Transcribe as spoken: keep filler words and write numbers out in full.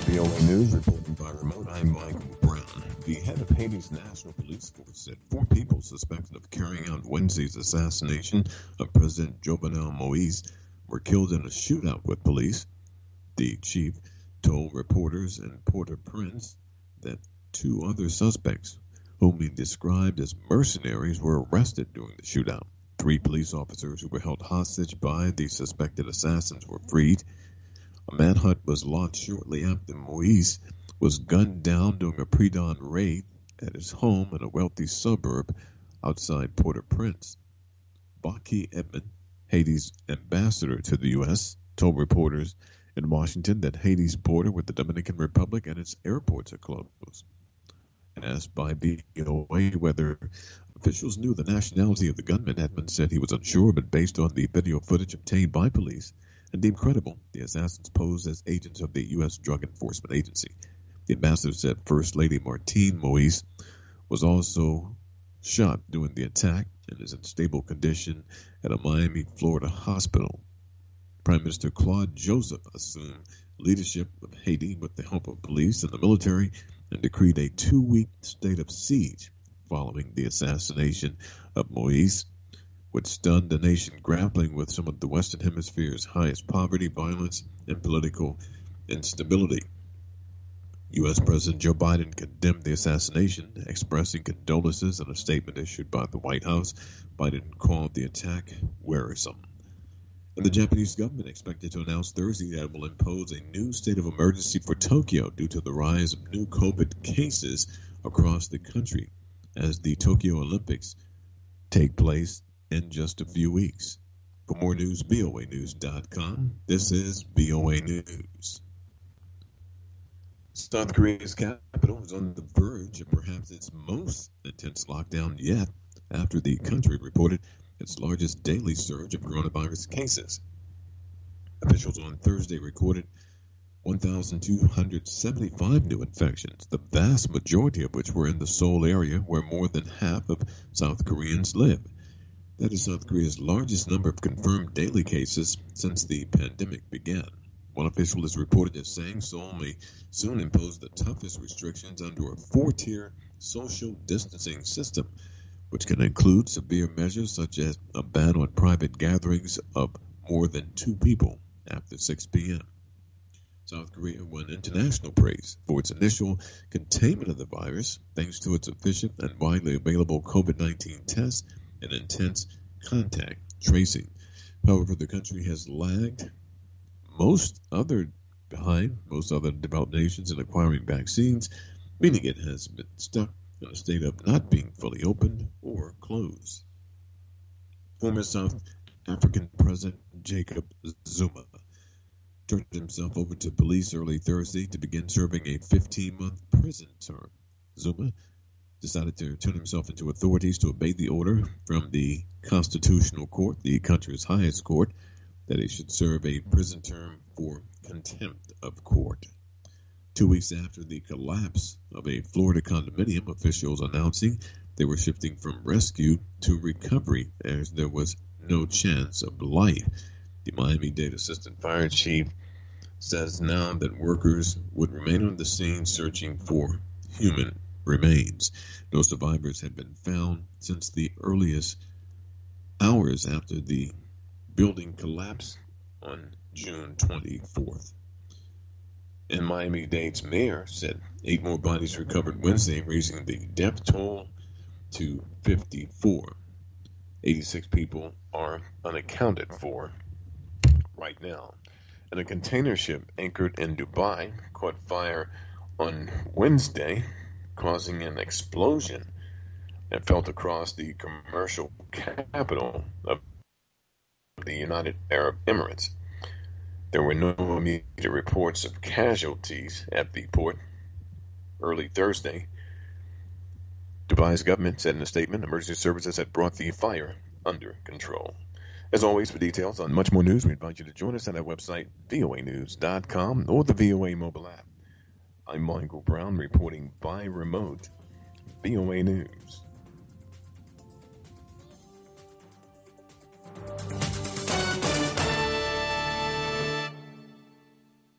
V O A News, reporting by remote, I'm Michael Brown. The head of Haiti's National Police Force said four people suspected of carrying out Wednesday's assassination of President Jovenel Moise were killed in a shootout with police. The chief told reporters in Port-au-Prince that two other suspects, whom he described as mercenaries, were arrested during the shootout. Three police officers who were held hostage by the suspected assassins were freed. A manhunt was launched shortly after Moise was gunned down during a pre-dawn raid at his home in a wealthy suburb outside Port-au-Prince. Baki Edmond, Haiti's ambassador to the U S, told reporters in Washington that Haiti's border with the Dominican Republic and its airports are closed. Asked by V O A whether officials knew the nationality of the gunman, Edmond said he was unsure, but based on the video footage obtained by police and deemed credible, the assassins posed as agents of the U S Drug Enforcement Agency. The ambassador said First Lady Martine Moise was also shot during the attack and is in stable condition at a Miami, Florida hospital. Prime Minister Claude Joseph assumed leadership of Haiti with the help of police and the military and decreed a two-week state of siege following the assassination of Moise, which stunned the nation grappling with some of the Western Hemisphere's highest poverty, violence, and political instability. U S President Joe Biden condemned the assassination, expressing condolences in a statement issued by the White House. Biden called the attack wearisome. And the Japanese government expected to announce Thursday that it will impose a new state of emergency for Tokyo due to the rise of new COVID cases across the country as the Tokyo Olympics take place in just a few weeks. For more news, V O A news dot com. This is V O A News. South Korea's capital is on the verge of perhaps its most intense lockdown yet after the country reported its largest daily surge of coronavirus cases. Officials on Thursday recorded one thousand two hundred seventy-five new infections, the vast majority of which were in the Seoul area where more than half of South Koreans live. That is South Korea's largest number of confirmed daily cases since the pandemic began. One official is reported as saying Seoul may soon impose the toughest restrictions under a four-tier social distancing system, which can include severe measures such as a ban on private gatherings of more than two people after six p.m. South Korea won international praise for its initial containment of the virus, thanks to its efficient and widely available COVID nineteen tests and intense contact tracing. However, the country has lagged most other behind most other developed nations in acquiring vaccines, meaning it has been stuck in a state of not being fully opened or closed. Former South African President Jacob Zuma turned himself over to police early Thursday to begin serving a fifteen-month prison term. Zuma decided to turn himself into authorities to obey the order from the Constitutional Court, the country's highest court, that he should serve a prison term for contempt of court. Two weeks after the collapse of a Florida condominium, officials announcing they were shifting from rescue to recovery as there was no chance of life. The Miami-Dade Assistant Fire Chief says now that workers would remain on the scene searching for human remains. No survivors had been found since the earliest hours after the building collapsed on June twenty-fourth. And Miami-Dade's mayor said eight more bodies recovered Wednesday, raising the death toll to fifty-four. eighty-six people are unaccounted for right now. And a container ship anchored in Dubai caught fire on Wednesday, causing an explosion that felt across the commercial capital of the United Arab Emirates. There were no immediate reports of casualties at the port. Early Thursday, Dubai's government said in a statement emergency services had brought the fire under control. As always, for details on much more news, we invite you to join us at our website, V O A news dot com, or the V O A mobile app. I'm Michael Brown, reporting by remote, V O A News.